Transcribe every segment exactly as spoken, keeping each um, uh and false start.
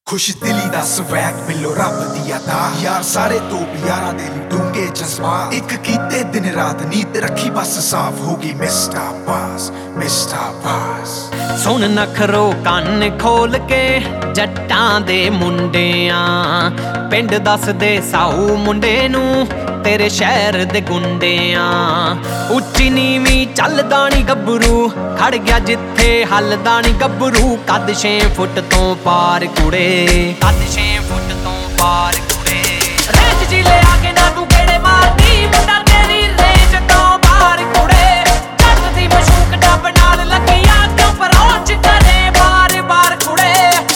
खुश दिली दा स्वैग मिलो रब दी अता यार सारे तो यारा दे डूंगे जज्बात एक कीते दिन रात नीत रखी बस साफ होगी मिस्टर पास मिस्टर पास सुन नखरो कंन खोल के जट्टां दे मुंडियां पिंड दस दे साऊ मुंडे नू तेरे शहर दे गुंडियां उच्ची नीवी चलदा नी गब्बरू खड़ गया जिथे हलदा नी गब्बरू कद छे फुट तो पार कुड़े कद छे फुट तो पार कुड़े रेंज जिले आके ना तू गेड़े मारदी मुंडा तेरी रेंज तो पार कुड़े जट दी मशूक डब नाल लगिया क्यों परोच करे बार बार कुड़े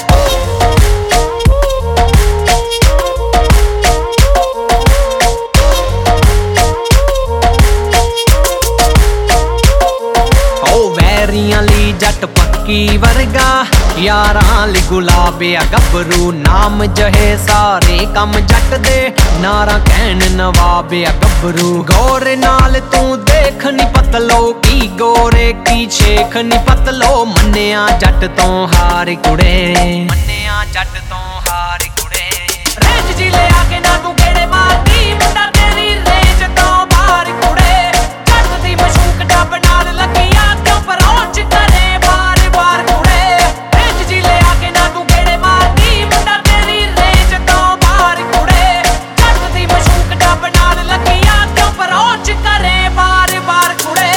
वैरियां ली जट पक्की वर्गा यारां ली गुलाबिया गब्बरू नाम जहे सारे कम जट दे नारा कहन नवाबिया गब्बरू गोरे नाल तू देख नी पतलो की गोरे की शेख नी पतलो मन्निया जट तो हार कुड़े मन्निया जट तो हार कुड़े रेंज जिले आके ना तू गेड़े मारदी मुंडा तेरी रेंज तो बाहर कुड़े जट दी मशूक डब नाल लगिया क्यों परोच करे बार बार कुड़े रेंज जिले आके ना तू गेड़े मारदी मुंडा तेरी रेंज तो बाहर कुड़े जट दी मशूक डब नाल लगिया क्यों परोच करे बार बार कुड़े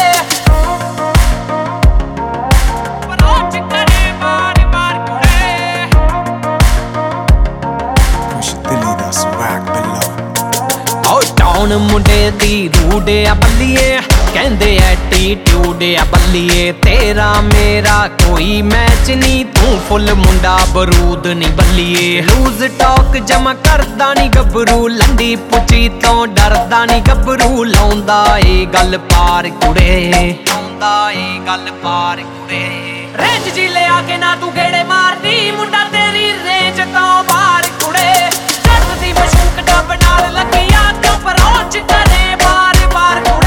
परोच करे बार बार कुड़े खुश दिली दा स्वैग मिलो ओ टाउन मुंडे दी रूडे आ बल्लिए कहंदे एटीट्यूड आ बल्लिए तेरा मेरा कोई मैच नहीं तू फुल मुंडा बरूद नहीं बल्लिए लूज टॉक जमा करदा नहीं गब्बरू लंडी पुची तो डरदा नहीं गब्बरू लाउंदा ए गल पार कुड़े लाउंदा ए गल पार कुड़े रेंज जिले आके ना तू गेड़े मारदी मुंडा तेरी रेंज तो बाहर कुड़े जट दी मशूक डब नाल लगिया क्यों परोच करे बार बार कुड़े